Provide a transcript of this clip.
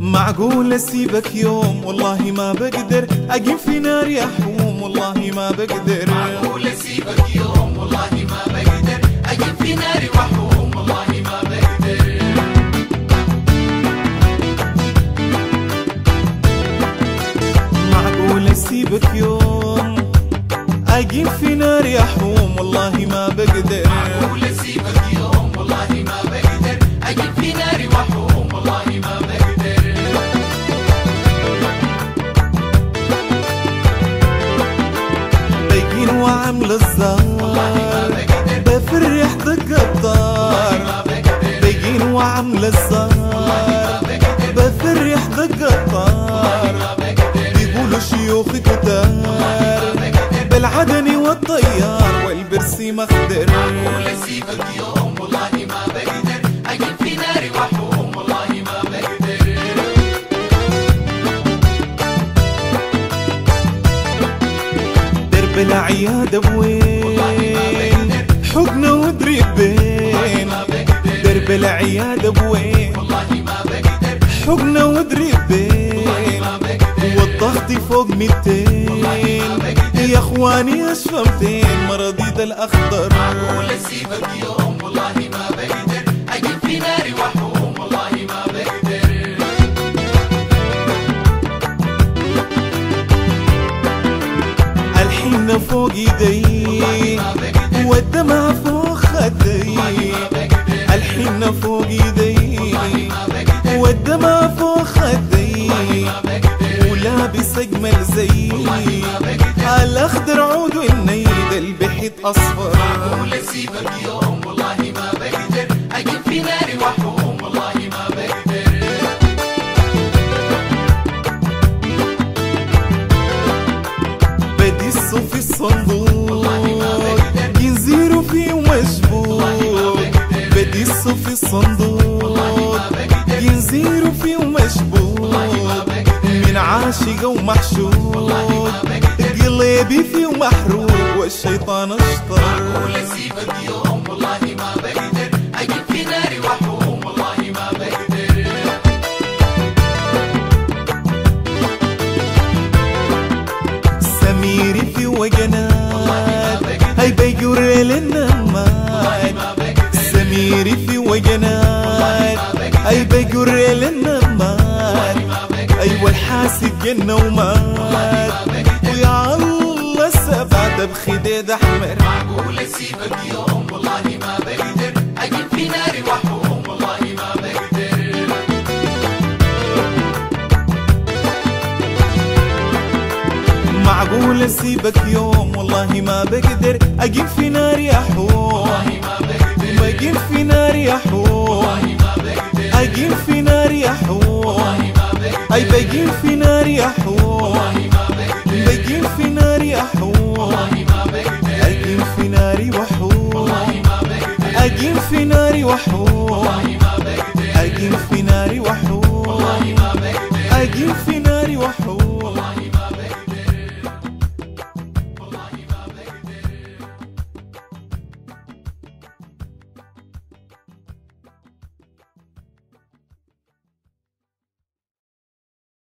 معقول اسيبك يوم والله ما بقدر، اقيم في نار يحوم والله ما بقدر. معقول اسيبك يوم والله ما بقدر، اقيم في نار وحوم والله ما بقدر. معقول اسيبك يوم اقيم في نار يحوم والله ما بقدر. معقول اسيبك يوم والله ما بقدر، اقيم في نار وحوم والله ما بقدر. باقين وعامل الزهر بفرح دق الطار. باقين وعامل الزهر بفرح دق الطار. بيقولوا شيوخ كتار بالعدني والطيار والبرسي مخدر. معقول اسيبك يوم والله ما بقدر، اقيم في نار وحوم والله ما بقدر. درب العيادة بوين حقنا ودريبين. درب العيادة بوين حقنا ودريبين. والضغط فوق 200 يا اخواني اشفى 200 مرضي الاخضر. معقول اسيبك يوم والله ما بقدر، اقيم في نار وحوم والله ما بقدر. الحين فوق ايدي والدمع فوق خدي. الحين فوق ايدي والدمع فوق خدي. ولابس اجمل زي الاخضر عود والنيد البحيط اصفر. معقول اسيبك يوم والله ما بقدر، اقيم في نار وحوم والله ما بقدر. بدي الصوف الصندوق ينزيروا فيه ومشبوك. بدي الصوف الصندوق ينزيروا فيه ومشبوك. من عاشق ومحشوق قلبي فيه ومحروق والشيطان اشطر. معقول اسيبك يوم والله ما بقدر، اقيم في نار وحوم والله ما بقدر. سميري في وجنات هاي بيجر للنمات. سميري في وجنات هاي بيجر للنمات. ايوه الحاسد جنة ومات ويا الله السبعة بخديد احمر. معقول اسيبك يوم والله ما بقدر، اقيم في نار وحوم والله ما بقدر. معقول اسيبك يوم والله ما بقدر، اقيم في نار يحوم. اقيم في نار يحوم. اقيم في نار يحوم. اي بقيم في نار يحوم. بقيم في نار يحوم. اقيم في نار وحوم. اقيم في نار وحوم. اقيم في نار وحوم. اقيم في